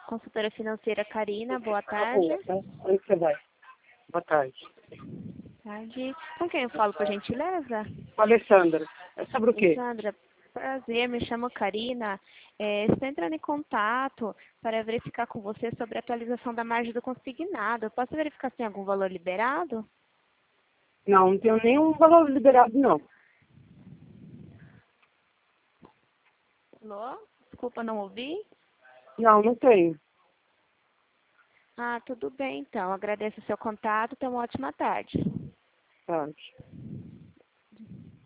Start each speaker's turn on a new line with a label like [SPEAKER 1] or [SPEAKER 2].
[SPEAKER 1] consultora financeira Karina, boa
[SPEAKER 2] Tá
[SPEAKER 1] tarde.
[SPEAKER 2] boa, tá? Onde você vai? Boa tarde.
[SPEAKER 1] Tarde. Com quem eu falo, por gentileza?
[SPEAKER 2] Alessandra, é sobre o quê?
[SPEAKER 1] Alessandra, prazer, me chamo Karina. Estou entrando em contato para verificar com você sobre a atualização da margem do consignado. Posso verificar se tem algum valor liberado?
[SPEAKER 2] Não tenho nenhum valor liberado, não.
[SPEAKER 1] Alô? Desculpa, não ouvi.
[SPEAKER 2] Não tenho.
[SPEAKER 1] Ah, tudo bem então. Agradeço o seu contato. Tenha uma ótima tarde.
[SPEAKER 2] Tarde.